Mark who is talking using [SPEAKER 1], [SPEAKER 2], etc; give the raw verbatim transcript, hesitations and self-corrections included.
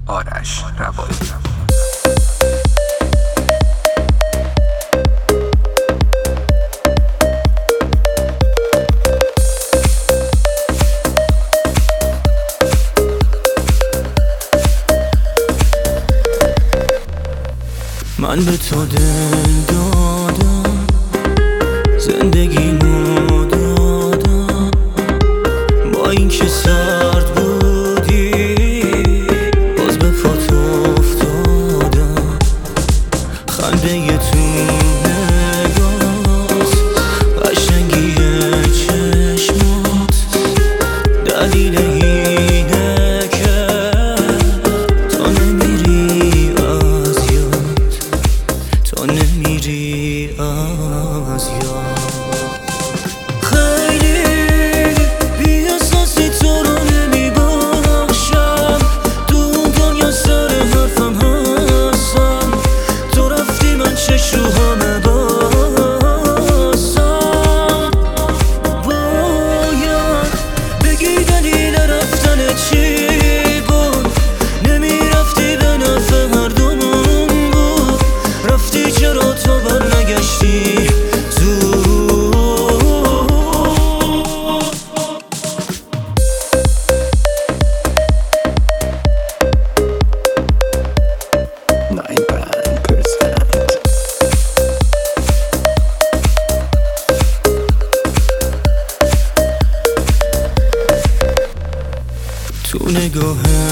[SPEAKER 1] آرش روایی.
[SPEAKER 2] من به تو دل دادم، زندگیمو دادم، با اینکه سرد بودی باز به پات افتادم. خنده یه تو نگاهت، قشنگی چشمات، دلیل اینه که تو نمیری از یاد، تو نمیری از یاد. خیلی بی‌احساسی تو رو نمیبخشم، تو دنیا سر حرفم هستم، تو رفتی من چشوهامه بستم. باید بگی دلیل رفتن چی بود، نمیرفتی به نفع هر دومون بود، رفتی چرا تو برنگشتی زود. تو نگاه